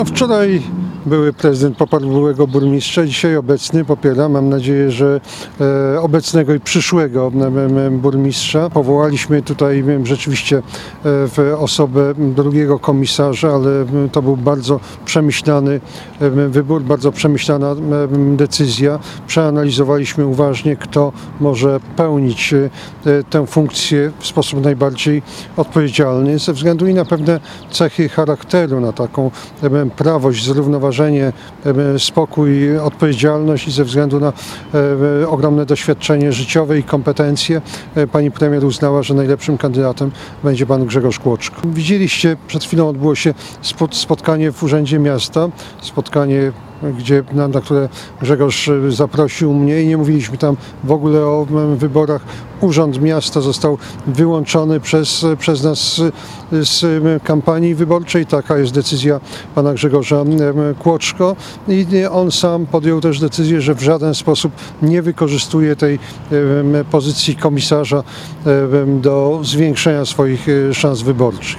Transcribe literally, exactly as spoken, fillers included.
Wczoraj były prezydent poparł byłego burmistrza, dzisiaj obecny popiera. Mam nadzieję, że e, obecnego i przyszłego e, burmistrza. Powołaliśmy tutaj e, rzeczywiście e, w osobę drugiego komisarza, ale to był bardzo przemyślany e, wybór, bardzo przemyślana e, decyzja. Przeanalizowaliśmy uważnie, kto może pełnić e, tę funkcję w sposób najbardziej odpowiedzialny, ze względu i na pewne cechy charakteru, na taką e, prawość, zrównoważenie, spokój, odpowiedzialność i ze względu na e, ogromne doświadczenie życiowe i kompetencje e, pani premier uznała, że najlepszym kandydatem będzie pan Grzegorz Kłoczko. Widzieliście, przed chwilą odbyło się spotkanie w Urzędzie Miasta, spotkanie Gdzie, na, na które Grzegorz zaprosił mnie i nie mówiliśmy tam w ogóle o wyborach. Urząd Miasta został wyłączony przez, przez nas z, z kampanii wyborczej. Taka jest decyzja pana Grzegorza Kłoczko i on sam podjął też decyzję, że w żaden sposób nie wykorzystuje tej pozycji komisarza do zwiększenia swoich szans wyborczych.